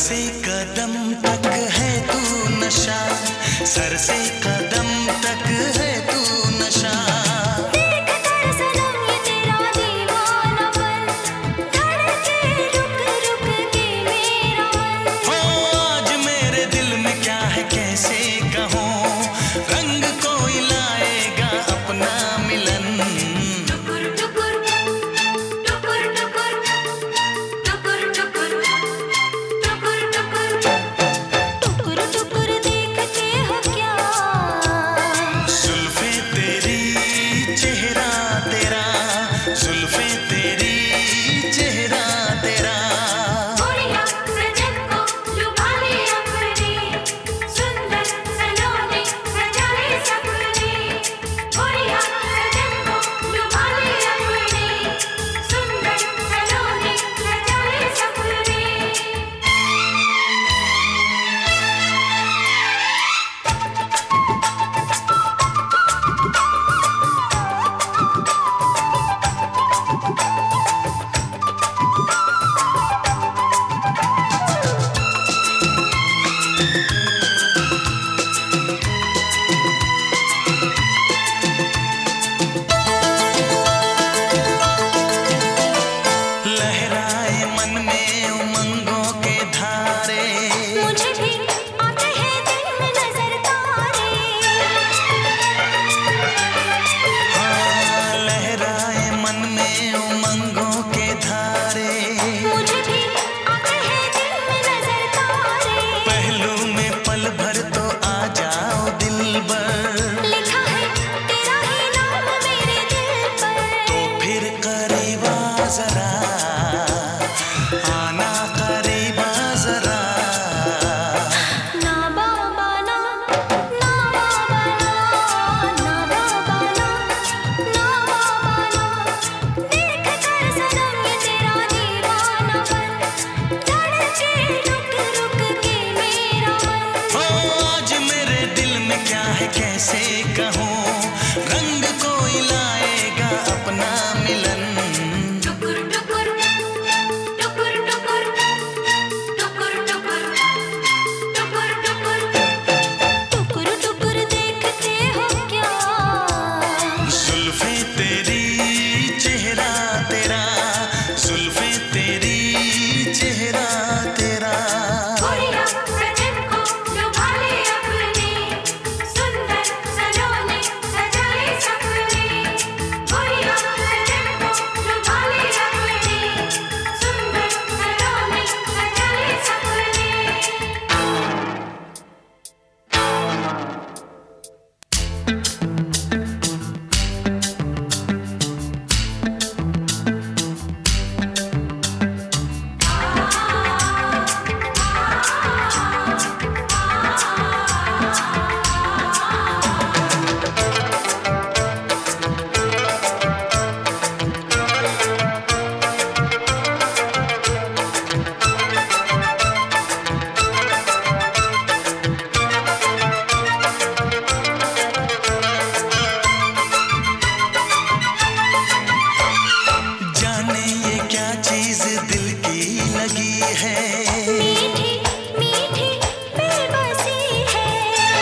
से कदम तक है तू नशा, सर से कदम तक है तू नशा। देख कर सनम ये तेरा दीवानापन, धड़के रुक रुक के मेरा मन। हो आज मेरे दिल में क्या है कैसे कहूँ, रंग कोई लाएगा अपना मिलन। टुकुर टुकुर टुकुर टुकुर टुकुर टुकुर टुकुर टुकुर टुकुर देखते हो क्या, जुल्फे तेरी चेहरा तेरा, जुल्फे तेरी चेहरा तेरा। गोरिया सजन को लुभा ले अपने, सुंदर सलोने सजाए सपने। गोरिया सजन को लुभा ले अपने, सुंदर सलोने सजाए सपने। लहराए मन में उमंगों के धारे, मुझे भी आते हैं दिल में नजर तारे। हाँ लहराए मन में उमंगों के धारे। मुझे भी आते हैं दिल में नजर तारे। पहलू में पल भर तो आ जाओ दिलबर, लिखा है तेरा ही नाम मेरे दिल पर। तो फिर करीबा जरा, आना करीबा जरा। ना बाबा ना, ना बाबा ना, ना बाबा ना, ना बाबा ना। देख कर सनम ये तेरा दीवानापन, धड़के रुक रुक के मेरा मन। हो आज मेरे दिल में क्या है कैसे कहूँ, रंग कोई लाएगा अपना मिलन। टुकुर टुकुर टुकुर टुकुर टुकुर टुकुर टुकुर टुकुर टुकुर टुकुर देखते हो क्या, जुल्फे तेरी चेहरा तेरा, जुल्फे तेरी चेहरा तेरा। गोरिया सजन को लुभा ले अपने, सुंदर सलोने सजाए सपने। गोरिया सजन को लुभा ले अपने, सुंदर सलोने सजाए सपने। जाने ये क्या चीज दिल की लगी है, मीठी मीठी बेबसी है।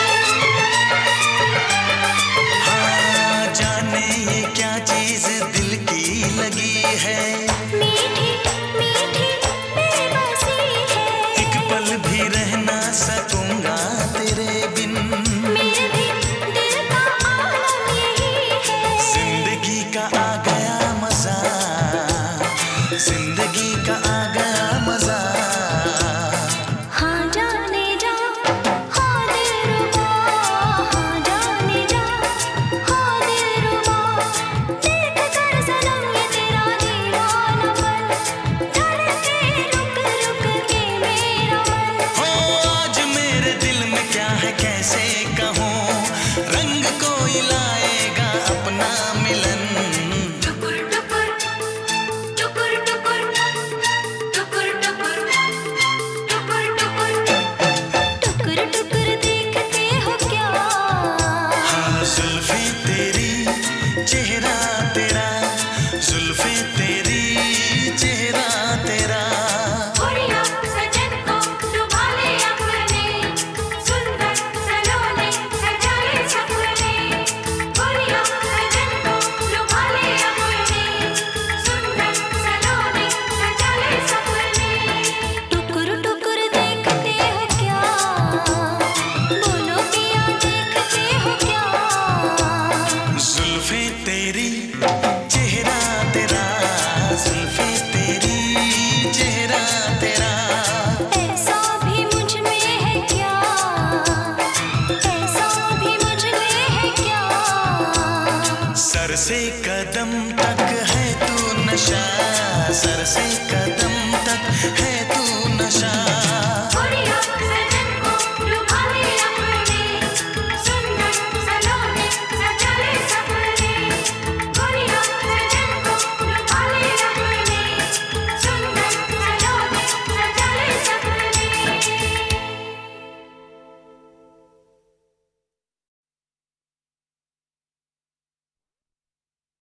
हाँ जाने ये क्या चीज दिल की लगी है। मीठी मीठी बेबसी है। एक पल भी रह ना सकूंगा तेरे बिन, मेरे भी दिल का आलम यही है। जिंदगी का आ गया मजा, जिंदगी का आ गया मजा। हाँ जाने जा, हाँ दिलरुबा, हाँ जाने जा, हाँ दिलरुबा। देख कर सनम ये तेरा दीवानापन, धड़के रुक रुक के मेरा मन। हो आज मेरे दिल में क्या है कैसे कहूँ, रंग कोई लाएगा अपना मिलन। टुकुर टुकुर टुकुर टुकुर सर से कदम तक है